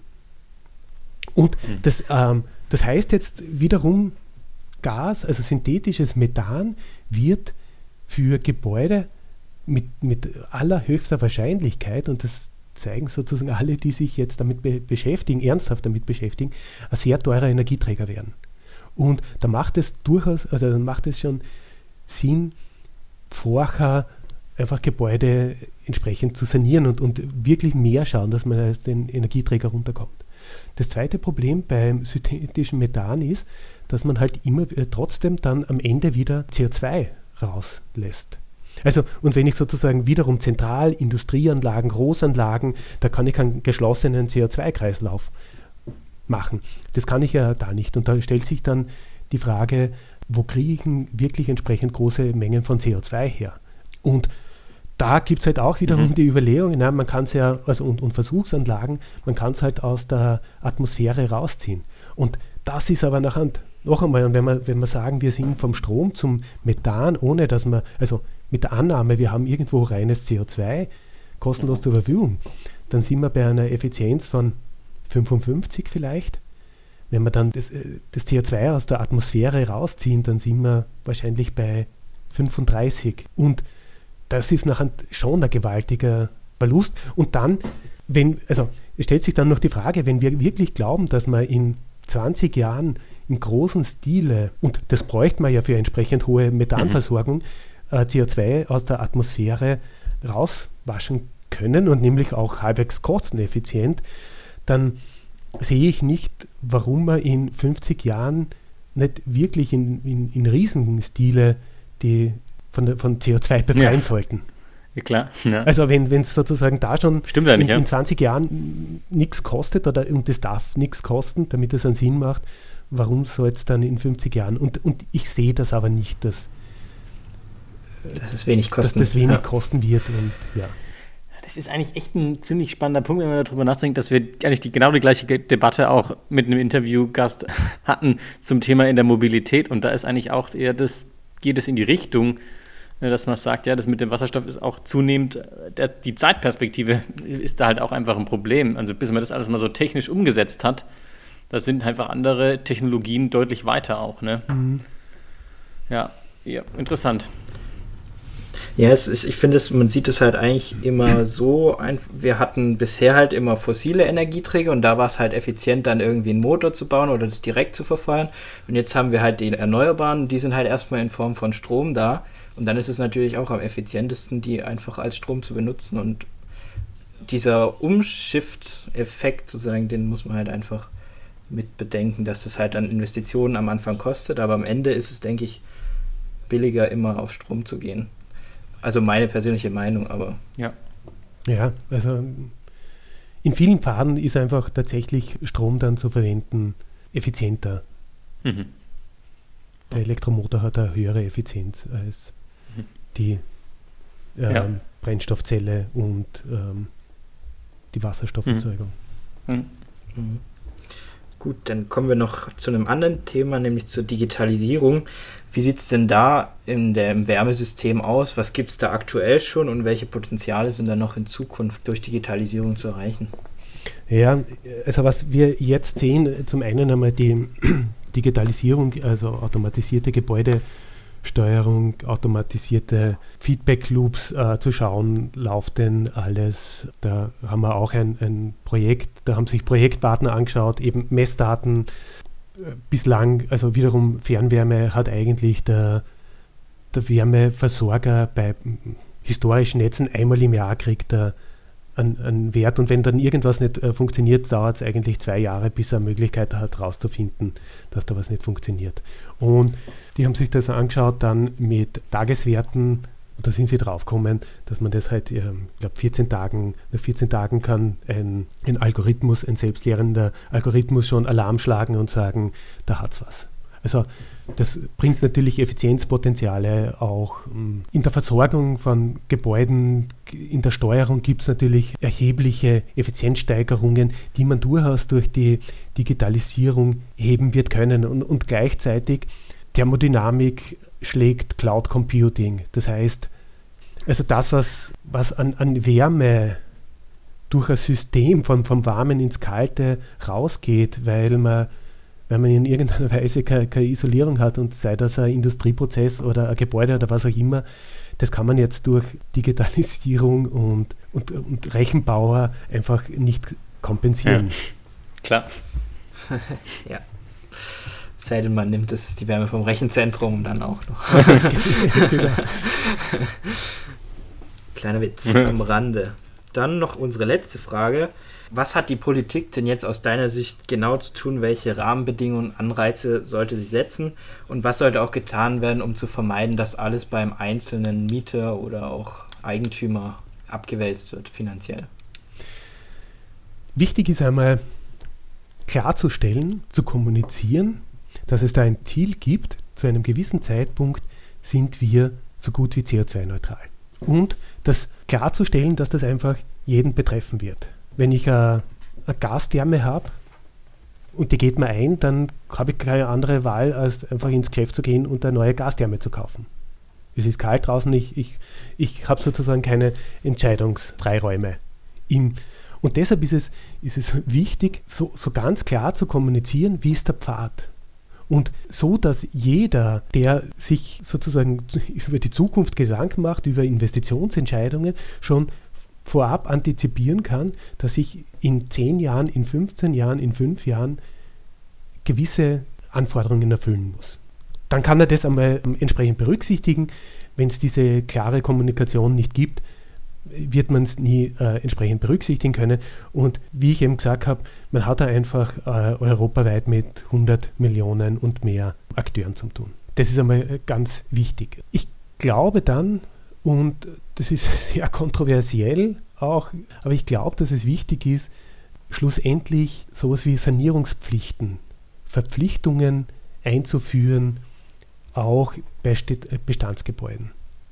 Und mhm. das, ähm, das heißt jetzt wiederum, Gas, also synthetisches Methan, wird für Gebäude mit, mit allerhöchster Wahrscheinlichkeit, und das zeigen sozusagen alle, die sich jetzt damit be- beschäftigen, ernsthaft damit beschäftigen, ein sehr teurer Energieträger werden. Und da macht es durchaus, also dann macht es schon Sinn, vorher einfach Gebäude entsprechend zu sanieren und, und wirklich mehr schauen, dass man aus den Energieträger runterkommt. Das zweite Problem beim synthetischen Methan ist, dass man halt immer äh, trotzdem dann am Ende wieder C O zwei rauslässt. Also, und wenn ich sozusagen wiederum zentral Industrieanlagen, Großanlagen, da kann ich einen geschlossenen C O zwei Kreislauf machen. Das kann ich ja da nicht. Und da stellt sich dann die Frage, wo kriege ich wirklich entsprechend große Mengen von C O zwei her? Und da gibt es halt auch wiederum mhm. die Überlegung, na, man kann es ja, also und, und Versuchsanlagen, man kann es halt aus der Atmosphäre rausziehen. Und das ist aber nachher, noch einmal, und wenn wir, wenn wir sagen, wir sind vom Strom zum Methan, ohne dass man, also mit der Annahme, wir haben irgendwo reines C O zwei kostenlos zur Verfügung, dann sind wir bei einer Effizienz von fünfundfünfzig vielleicht. Wenn wir dann das, das C O zwei aus der Atmosphäre rausziehen, dann sind wir wahrscheinlich bei fünfunddreißig. Und das ist nachher schon ein gewaltiger Verlust. Und dann, wenn, also es stellt sich dann noch die Frage, wenn wir wirklich glauben, dass man in zwanzig Jahren im großen Stile, und das bräuchte man ja für entsprechend hohe Methanversorgung, mhm. äh, C O zwei aus der Atmosphäre rauswaschen können und nämlich auch halbwegs kosteneffizient, dann sehe ich nicht, warum man in fünfzig Jahren nicht wirklich in, in, in riesigen Stile die von, der, von C O zwei befreien ja. sollten. Ja, klar. Ja. Also wenn es sozusagen da schon Stimmt in, nicht, ja. in zwanzig Jahren nichts kostet oder und das darf nichts kosten, damit es einen Sinn macht, warum soll es dann in fünfzig Jahren? Und, und ich sehe das aber nicht, dass, dass es wenig kosten, dass das wenig ja. kosten wird. Und, ja. es ist eigentlich echt ein ziemlich spannender Punkt, wenn man darüber nachdenkt, dass wir eigentlich die, genau die gleiche Debatte auch mit einem Interviewgast hatten zum Thema in der Mobilität. Und da ist eigentlich auch eher das, geht es in die Richtung, dass man sagt, ja, das mit dem Wasserstoff ist auch zunehmend, der, die Zeitperspektive ist da halt auch einfach ein Problem. Also bis man das alles mal so technisch umgesetzt hat, da sind einfach andere Technologien deutlich weiter auch. Ne? Mhm. Ja, ja, interessant. Ja, es ist, ich finde, es, man sieht es halt eigentlich immer so, ein, wir hatten bisher halt immer fossile Energieträger und da war es halt effizient, dann irgendwie einen Motor zu bauen oder das direkt zu verfahren. Und jetzt haben wir halt die Erneuerbaren, die sind halt erstmal in Form von Strom da. Und dann ist es natürlich auch am effizientesten, die einfach als Strom zu benutzen. Und dieser Umshift-Effekt sozusagen, den muss man halt einfach mit bedenken, dass es halt an Investitionen am Anfang kostet. Aber am Ende ist es, denke ich, billiger, immer auf Strom zu gehen. Also meine persönliche Meinung, aber... Ja, ja, also in vielen Pfaden ist einfach tatsächlich Strom dann zu verwenden effizienter. Mhm. Der Elektromotor hat eine höhere Effizienz als mhm. die ähm, ja. Brennstoffzelle und ähm, die Wasserstofferzeugung. Mhm. Mhm. Gut, dann kommen wir noch zu einem anderen Thema, nämlich zur Digitalisierung. Wie sieht es denn da in der, im Wärmesystem aus? Was gibt es da aktuell schon und welche Potenziale sind da noch in Zukunft durch Digitalisierung zu erreichen? Ja, also was wir jetzt sehen, zum einen einmal die Digitalisierung, also automatisierte Gebäudesteuerung, automatisierte Feedback-Loops äh, zu schauen, läuft denn alles. Da haben wir auch ein, ein Projekt, da haben sich Projektpartner angeschaut, eben Messdaten. Bislang, also wiederum Fernwärme hat eigentlich der, der Wärmeversorger bei historischen Netzen einmal im Jahr kriegt er einen, einen Wert und wenn dann irgendwas nicht äh, funktioniert, dauert es eigentlich zwei Jahre, bis er eine Möglichkeit hat, herauszufinden, dass da was nicht funktioniert. Und die haben sich das angeschaut dann mit Tageswerten. Und da sind sie draufgekommen, dass man das halt, ich glaube, vierzehn Tagen, nach vierzehn Tagen kann ein, ein Algorithmus, ein selbstlehrender Algorithmus schon Alarm schlagen und sagen, da hat's was. Also das bringt natürlich Effizienzpotenziale auch in der Versorgung von Gebäuden, in der Steuerung gibt es natürlich erhebliche Effizienzsteigerungen, die man durchaus durch die Digitalisierung heben wird können. Und, und gleichzeitig Thermodynamik schlägt Cloud Computing. Das heißt, also das, was, was an, an Wärme durch ein System von, vom Warmen ins Kalte rausgeht, weil man, weil man in irgendeiner Weise keine, keine Isolierung hat und sei das ein Industrieprozess oder ein Gebäude oder was auch immer, das kann man jetzt durch Digitalisierung und, und, und Rechenbauer einfach nicht kompensieren. Ja, klar. Ja. Sei denn, man nimmt das, die Wärme vom Rechenzentrum dann auch noch. Kleiner Witz am Rande. Dann noch unsere letzte Frage. Was hat die Politik denn jetzt aus deiner Sicht genau zu tun? Welche Rahmenbedingungen, Anreize sollte sie setzen? Und was sollte auch getan werden, um zu vermeiden, dass alles beim einzelnen Mieter oder auch Eigentümer abgewälzt wird, finanziell? Wichtig ist einmal klarzustellen, zu kommunizieren, dass es da ein Ziel gibt, zu einem gewissen Zeitpunkt sind wir so gut wie C O zwei neutral. Und das klarzustellen, dass das einfach jeden betreffen wird. Wenn ich eine, eine Gastherme habe und die geht mir ein, dann habe ich keine andere Wahl, als einfach ins Geschäft zu gehen und eine neue Gastherme zu kaufen. Es ist kalt draußen, ich, ich, ich habe sozusagen keine Entscheidungsfreiräume. Im, und deshalb ist es, ist es wichtig, so, so ganz klar zu kommunizieren, wie ist der Pfad. Und so, dass jeder, der sich sozusagen über die Zukunft Gedanken macht, über Investitionsentscheidungen, schon vorab antizipieren kann, dass ich in zehn Jahren, in fünfzehn Jahren, in fünf Jahren gewisse Anforderungen erfüllen muss. Dann kann er das einmal entsprechend berücksichtigen. Wenn es diese klare Kommunikation nicht gibt, wird man es nie äh, entsprechend berücksichtigen können. Und wie ich eben gesagt habe, man hat da einfach äh, europaweit mit hundert Millionen und mehr Akteuren zu tun. Das ist einmal ganz wichtig. Ich glaube dann, und das ist sehr kontroversiell auch, aber ich glaube, dass es wichtig ist, schlussendlich sowas wie Sanierungspflichten, Verpflichtungen einzuführen, auch bei Bestandsgebäuden.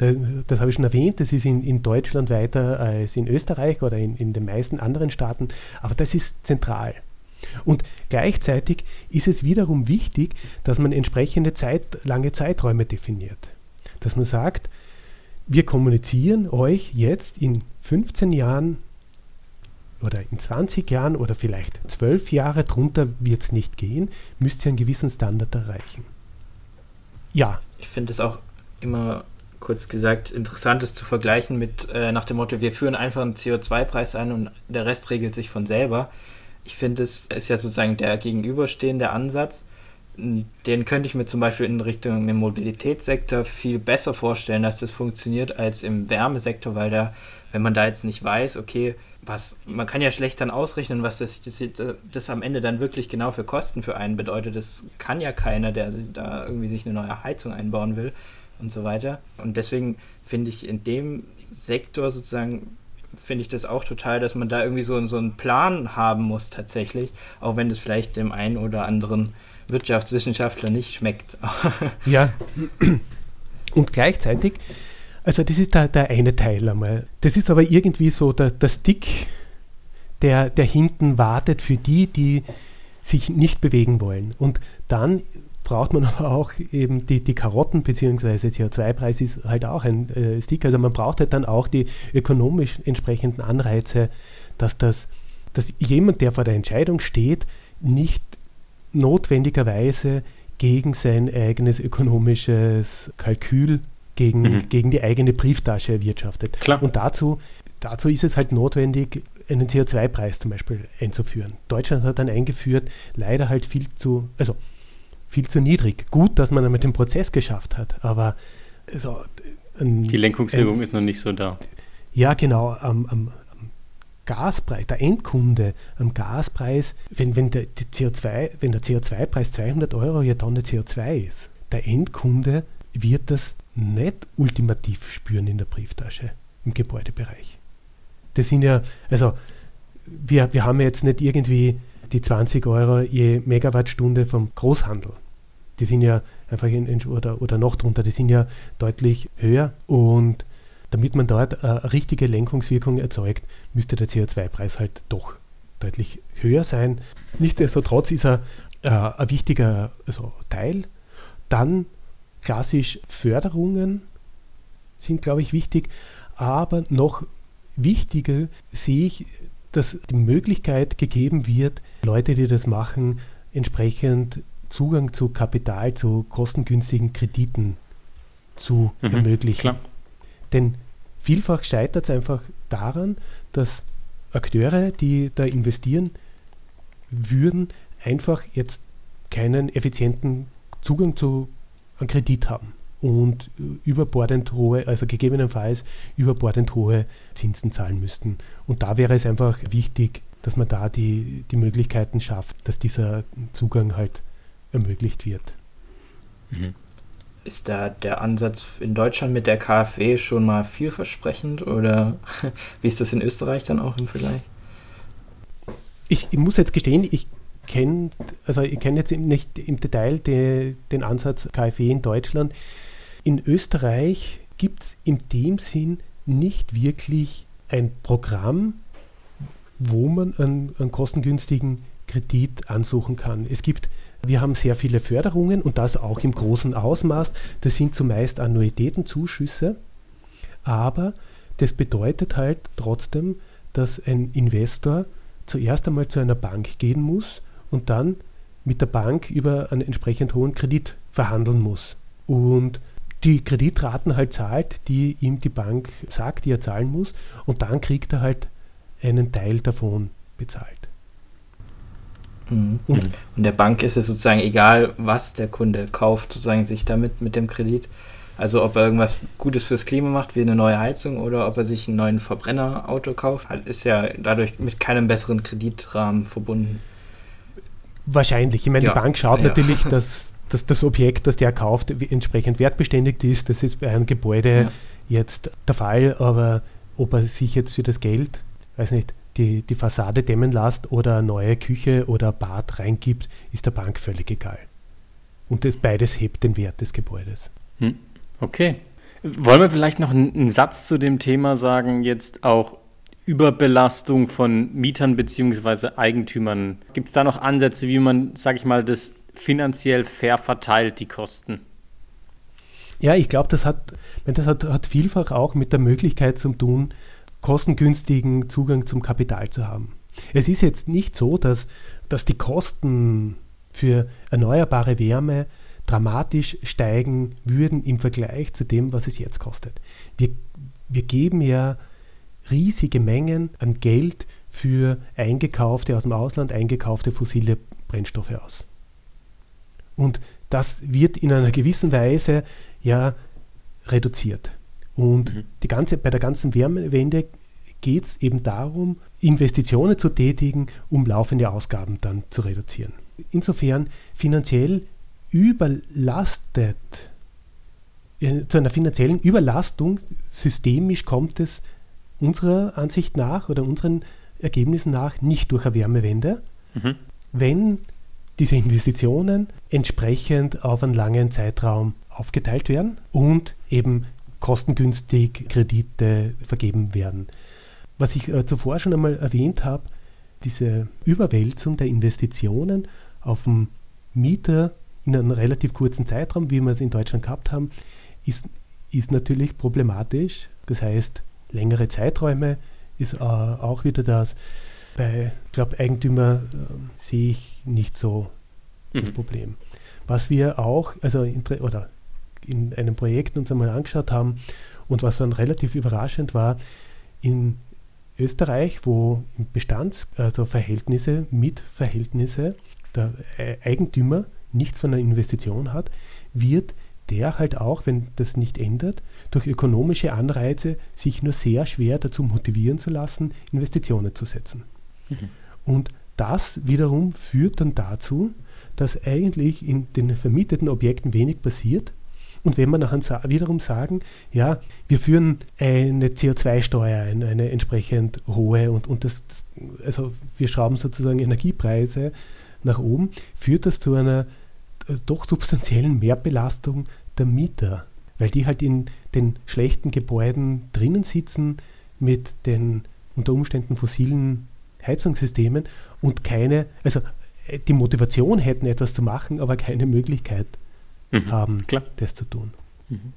Da, das habe ich schon erwähnt, das ist in, in Deutschland weiter als in Österreich oder in, in den meisten anderen Staaten, aber das ist zentral. Und gleichzeitig ist es wiederum wichtig, dass man entsprechende Zeit, lange Zeiträume definiert. Dass man sagt, wir kommunizieren euch jetzt in fünfzehn Jahren oder in zwanzig Jahren oder vielleicht zwölf Jahre, drunter wird es nicht gehen, müsst ihr einen gewissen Standard erreichen. Ja. Ich finde es auch immer, kurz gesagt, interessant, es zu vergleichen mit äh, nach dem Motto, wir führen einfach einen C O zwei Preis ein und der Rest regelt sich von selber. Ich finde, es ist ja sozusagen der gegenüberstehende Ansatz. Den könnte ich mir zum Beispiel in Richtung im Mobilitätssektor viel besser vorstellen, dass das funktioniert als im Wärmesektor, weil da, wenn man da jetzt nicht weiß, okay, was, man kann ja schlecht dann ausrechnen, was das, das, das am Ende dann wirklich genau für Kosten für einen bedeutet. Das kann ja keiner, der da irgendwie sich eine neue Heizung einbauen will und so weiter. Und deswegen finde ich in dem Sektor sozusagen, finde ich das auch total, dass man da irgendwie so, so einen Plan haben muss tatsächlich, auch wenn das vielleicht dem einen oder anderen Wirtschaftswissenschaftler nicht schmeckt. Ja, und gleichzeitig, also das ist der, der eine Teil einmal. Das ist aber irgendwie so der, der Stick, der, der hinten wartet für die, die sich nicht bewegen wollen. Und dann braucht man aber auch eben die, die Karotten, beziehungsweise C O zwei Preis ist halt auch ein äh, Stick. Also man braucht halt dann auch die ökonomisch entsprechenden Anreize, dass, das, dass jemand, der vor der Entscheidung steht, nicht notwendigerweise gegen sein eigenes ökonomisches Kalkül, gegen, mhm. gegen die eigene Brieftasche erwirtschaftet. Klar. Und dazu, dazu ist es halt notwendig, einen C O zwei Preis zum Beispiel einzuführen. Deutschland hat dann eingeführt, leider halt viel zu, also viel zu niedrig. Gut, dass man damit den Prozess geschafft hat, aber also, ein, die Lenkungswirkung ein, ist noch nicht so da. Ja, genau. Am, am, am Gaspreis, der Endkunde am Gaspreis, wenn, wenn, der, die C O zwei, wenn der C O zwei Preis zweihundert Euro je Tonne C O zwei ist, der Endkunde wird das nicht ultimativ spüren in der Brieftasche im Gebäudebereich. Das sind ja, also wir, wir haben jetzt nicht irgendwie die zwanzig Euro je Megawattstunde vom Großhandel. Die sind ja einfach in, in, oder, oder noch drunter, die sind ja deutlich höher, und damit man dort eine richtige Lenkungswirkung erzeugt, müsste der C O zwei Preis halt doch deutlich höher sein. Nichtsdestotrotz ist er äh, ein wichtiger also Teil. Dann klassisch Förderungen sind, glaube ich, wichtig, aber noch wichtiger sehe ich, dass die Möglichkeit gegeben wird, Leute, die das machen, entsprechend Zugang zu Kapital, zu kostengünstigen Krediten zu mhm, ermöglichen. Klar. Denn vielfach scheitert es einfach daran, dass Akteure, die da investieren würden, einfach jetzt keinen effizienten Zugang zu einem Kredit haben und überbordend hohe, also gegebenenfalls überbordend hohe Zinsen zahlen müssten. Und da wäre es einfach wichtig, dass man da die, die Möglichkeiten schafft, dass dieser Zugang halt ermöglicht wird. Mhm. Ist da der Ansatz in Deutschland mit der KfW schon mal vielversprechend, oder wie ist das in Österreich dann auch im Vergleich? Ich, ich muss jetzt gestehen, ich kenne also ich kenne jetzt nicht im Detail de, den Ansatz KfW in Deutschland. In Österreich gibt es in dem Sinn nicht wirklich ein Programm, wo man einen, einen kostengünstigen Kredit ansuchen kann. Es gibt, wir haben sehr viele Förderungen, und das auch im großen Ausmaß. Das sind zumeist Annuitätenzuschüsse, aber das bedeutet halt trotzdem, dass ein Investor zuerst einmal zu einer Bank gehen muss und dann mit der Bank über einen entsprechend hohen Kredit verhandeln muss. Und die Kreditraten halt zahlt, die ihm die Bank sagt, die er zahlen muss, und dann kriegt er halt einen Teil davon bezahlt. Mhm. Und, und der Bank ist es sozusagen egal, was der Kunde kauft, sozusagen sich damit mit dem Kredit. Also ob er irgendwas Gutes fürs Klima macht, wie eine neue Heizung, oder ob er sich einen neuen Verbrennerauto kauft, ist ja dadurch mit keinem besseren Kreditrahmen verbunden. Wahrscheinlich. Ich meine, ja, die Bank schaut ja. natürlich, dass, dass das Objekt, das der kauft, entsprechend wertbeständigt ist. Das ist bei einem Gebäude ja. jetzt der Fall, aber ob er sich jetzt für das Geld, weiß nicht, die, die Fassade dämmen lässt oder eine neue Küche oder Bad reingibt, ist der Bank völlig egal. Und das beides hebt den Wert des Gebäudes. Hm. Okay. Wollen wir vielleicht noch einen, einen Satz zu dem Thema sagen, jetzt auch Überbelastung von Mietern bzw. Eigentümern? Gibt es da noch Ansätze, wie man, sage ich mal, das finanziell fair verteilt, die Kosten? Ja, ich glaube, das hat, das hat, hat vielfach auch mit der Möglichkeit zu tun, kostengünstigen Zugang zum Kapital zu haben. Es ist jetzt nicht so, dass, dass die Kosten für erneuerbare Wärme dramatisch steigen würden im Vergleich zu dem, was es jetzt kostet. Wir, wir geben ja riesige Mengen an Geld für eingekaufte, aus dem Ausland eingekaufte fossile Brennstoffe aus. Und das wird in einer gewissen Weise ja reduziert. Und mhm. die ganze, bei der ganzen Wärmewende geht es eben darum, Investitionen zu tätigen, um laufende Ausgaben dann zu reduzieren. Insofern finanziell überlastet, äh, zu einer finanziellen Überlastung systemisch kommt es unserer Ansicht nach oder unseren Ergebnissen nach nicht durch eine Wärmewende, mhm. wenn diese Investitionen entsprechend auf einen langen Zeitraum aufgeteilt werden und eben kostengünstig Kredite vergeben werden. Was ich äh, zuvor schon einmal erwähnt habe, diese Überwälzung der Investitionen auf den Mieter in einem relativ kurzen Zeitraum, wie wir es in Deutschland gehabt haben, ist, ist natürlich problematisch. Das heißt, längere Zeiträume ist äh, auch wieder das. Bei, ich glaube, Eigentümer äh, sehe ich nicht so mhm. das Problem. Was wir auch, also in, oder in einem Projekt uns einmal angeschaut haben und was dann relativ überraschend war, in Österreich, wo im Bestands, also Verhältnisse, Mietverhältnisse, der Eigentümer nichts von einer Investition hat, wird der halt auch, wenn das nicht ändert, durch ökonomische Anreize sich nur sehr schwer dazu motivieren zu lassen, Investitionen zu setzen. Mhm. Und das wiederum führt dann dazu, dass eigentlich in den vermieteten Objekten wenig passiert. Und wenn wir nachher sa- wiederum sagen, ja, wir führen eine C O zwei Steuer ein, eine entsprechend hohe und, und das, das, also wir schrauben sozusagen Energiepreise nach oben, führt das zu einer äh, doch substanziellen Mehrbelastung der Mieter, weil die halt in den schlechten Gebäuden drinnen sitzen mit den unter Umständen fossilen Heizungssystemen und keine, also äh, die Motivation hätten, etwas zu machen, aber keine Möglichkeit mhm, haben, klar. das zu tun. Mhm.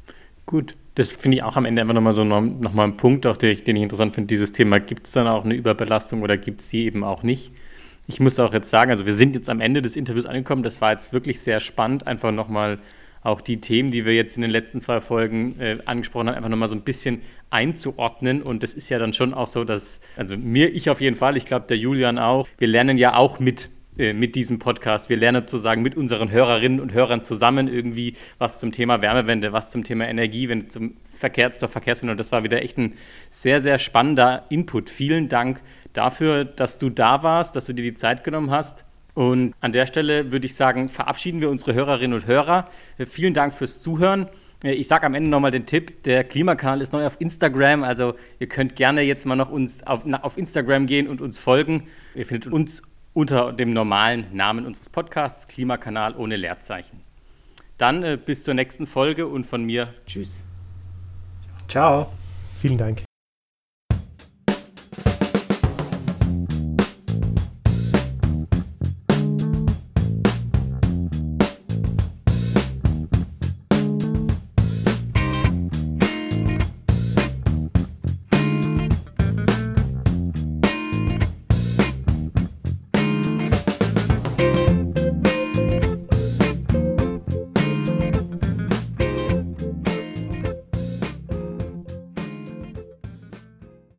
Gut, das finde ich auch am Ende einfach nochmal so noch, noch mal ein Punkt, auch den ich, den ich interessant finde, dieses Thema, gibt es dann auch eine Überbelastung oder gibt es sie eben auch nicht? Ich muss auch jetzt sagen, also wir sind jetzt am Ende des Interviews angekommen, das war jetzt wirklich sehr spannend, einfach nochmal auch die Themen, die wir jetzt in den letzten zwei Folgen äh, angesprochen haben, einfach nochmal so ein bisschen einzuordnen. Und das ist ja dann schon auch so, dass, also mir, ich auf jeden Fall, ich glaube der Julian auch, wir lernen ja auch mit, äh, mit diesem Podcast. Wir lernen sozusagen mit unseren Hörerinnen und Hörern zusammen irgendwie was zum Thema Wärmewende, was zum Thema Energiewende, zum Verkehr, zur Verkehrswende. Und das war wieder echt ein sehr, sehr spannender Input. Vielen Dank dafür, dass du da warst, dass du dir die Zeit genommen hast. Und an der Stelle würde ich sagen, verabschieden wir unsere Hörerinnen und Hörer. Vielen Dank fürs Zuhören. Ich sage am Ende nochmal den Tipp, der Klimakanal ist neu auf Instagram, also ihr könnt gerne jetzt mal noch uns auf, auf Instagram gehen und uns folgen. Ihr findet uns unter dem normalen Namen unseres Podcasts, Klimakanal ohne Leerzeichen. Dann äh, bis zur nächsten Folge und von mir, tschüss. Ciao. Vielen Dank.